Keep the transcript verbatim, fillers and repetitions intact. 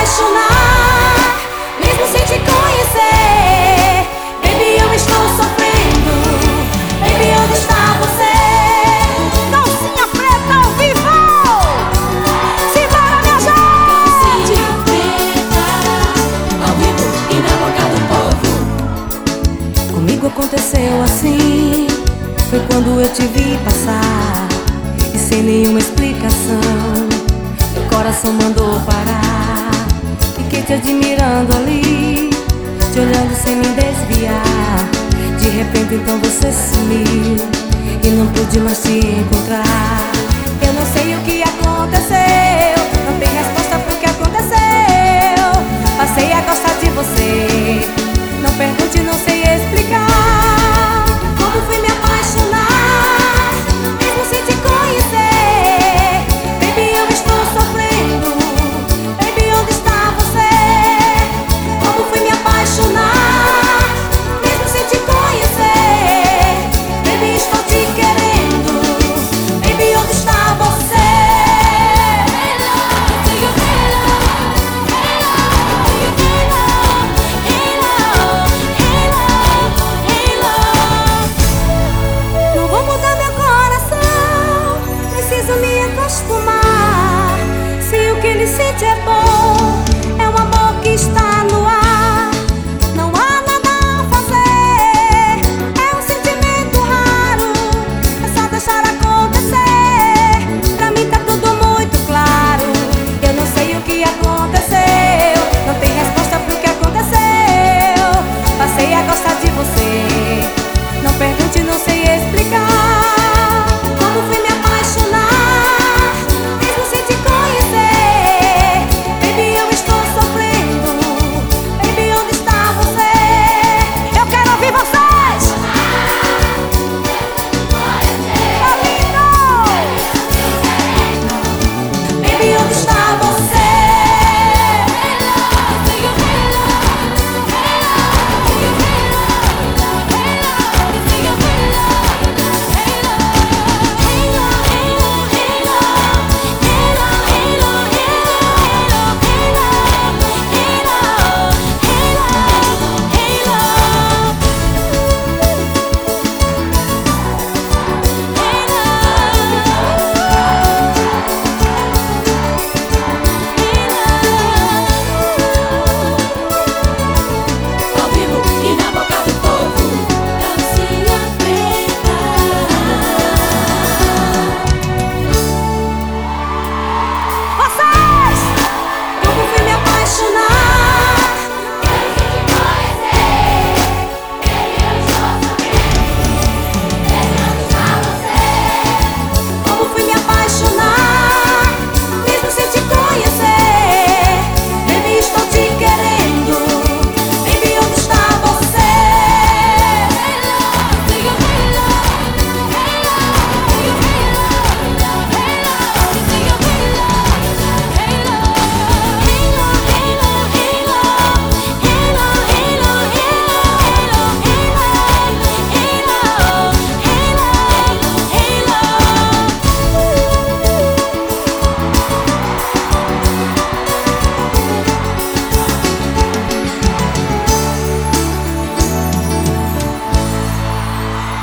apaixonar, mesmo sem te conhecer. Baby, eu estou sofrendo. Baby, onde está você? Calcinha preta ao vivo! Simbora, minha gente! Calcinha preta ao vivo e na boca do povo. Comigo aconteceu assim, foi quando eu te vi passar, e sem nenhuma explicação meu coração mandou parar. Fiquei te admirando ali, te olhando sem me desviar. De repente então você sumiu e não pude mais te encontrar. Eu não sei o que